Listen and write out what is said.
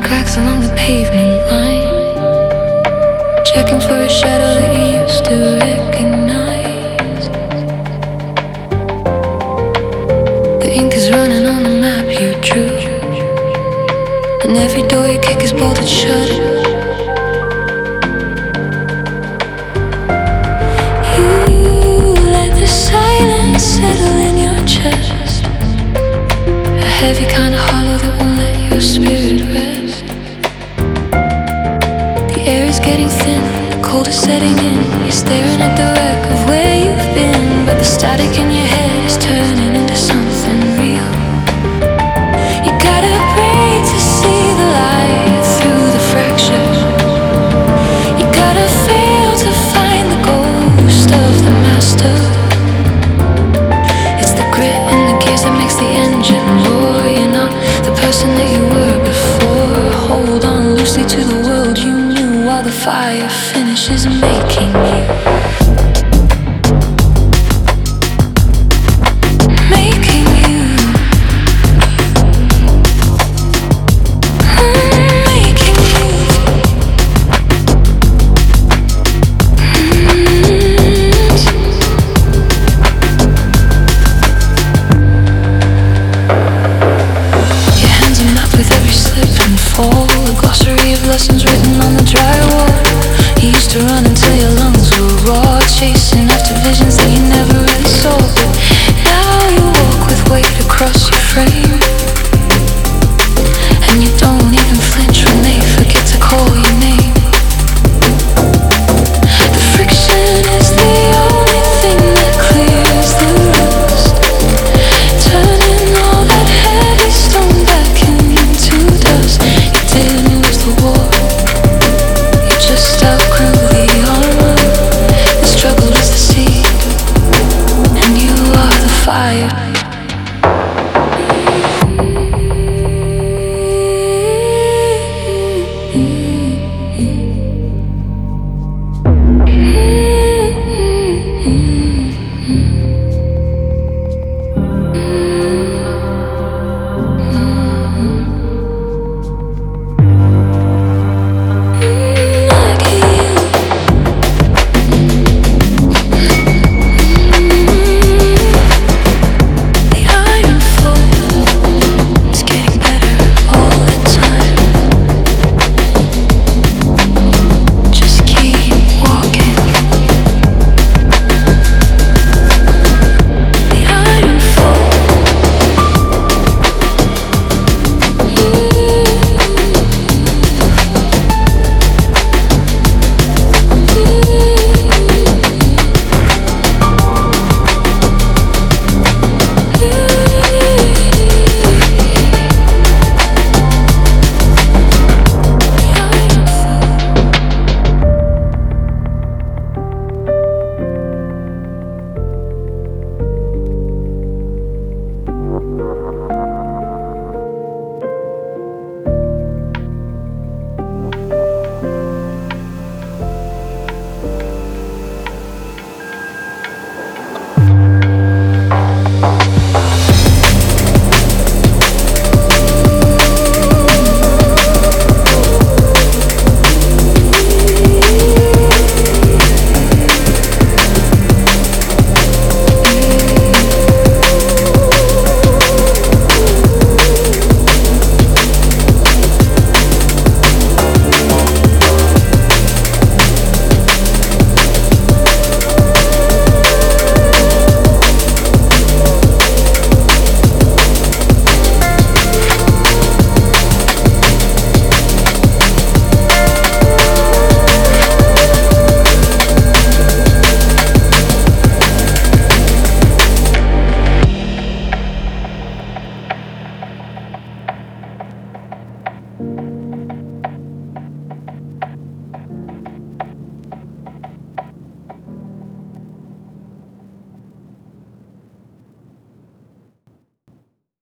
cracks along the pavement line, checking for a shadow that you used to recognize. The ink is running on the map you drew, and every door you kick is bolted shut. You let the silence settle in your chest, a heavy kind of hollow that won't let your spirit rest. The air is getting thin, the cold is setting in. You're staring at the wreck of where you've been, but the static in your head is turning into something real. You gotta break to see the light through the fractures. You gotta fail to find the ghost of the master. It's the grit and the gears that makes the engine roar. You're not the person that you were before. Hold on loosely to the world you knew while the fire finishes making you.